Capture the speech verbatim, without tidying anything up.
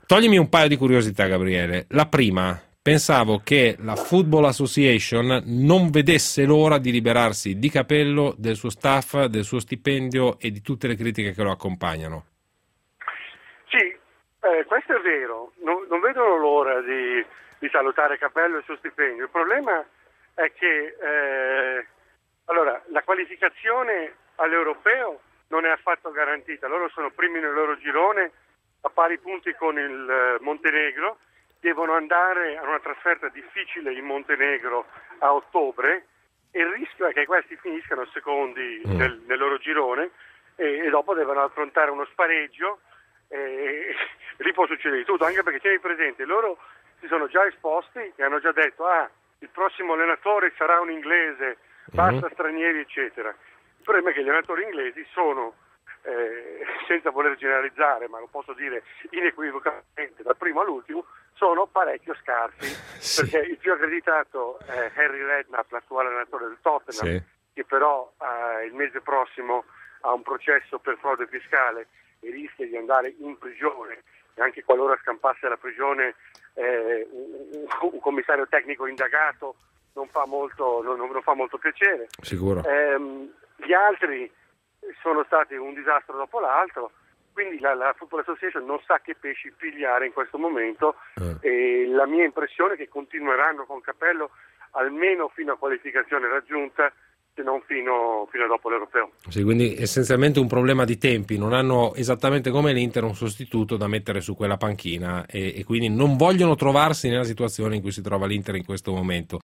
Toglimi un paio di curiosità, Gabriele. La prima, pensavo che la Football Association non vedesse l'ora di liberarsi di Capello, del suo staff, del suo stipendio e di tutte le critiche che lo accompagnano. Sì, eh, questo è vero, non, non vedono l'ora di, di salutare Capello e il suo stipendio. Il problema è che eh, allora, la qualificazione all'europeo non è affatto garantita, loro sono primi nel loro girone a pari punti con il eh, Montenegro, devono andare a una trasferta difficile in Montenegro a ottobre e il rischio è che questi finiscano secondi mm. nel, nel loro girone e, e dopo devono affrontare uno spareggio. E lì può succedere di tutto, anche perché tieni presente, loro si sono già esposti e hanno già detto ah, il prossimo allenatore sarà un inglese, basta mm. stranieri eccetera. Il problema è che gli allenatori inglesi sono, eh, senza voler generalizzare, ma lo posso dire inequivocamente dal primo all'ultimo, sono parecchio scarsi, sì. Perché il più accreditato è Harry Redknapp, l'attuale allenatore del Tottenham, sì. Che però eh, il mese prossimo ha un processo per frode fiscale e rischia di andare in prigione, e anche qualora scampasse la prigione eh, un, un commissario tecnico indagato non fa molto, non, non fa molto piacere. Sicuro. Eh, gli altri sono stati un disastro dopo l'altro, quindi la, la Football Association non sa che pesci pigliare in questo momento eh. E la mia impressione è che continueranno con Capello almeno fino a qualificazione raggiunta, se non fino, fino a dopo l'Europeo. Sì, quindi essenzialmente un problema di tempi, non hanno esattamente come l'Inter un sostituto da mettere su quella panchina e, e quindi non vogliono trovarsi nella situazione in cui si trova l'Inter in questo momento.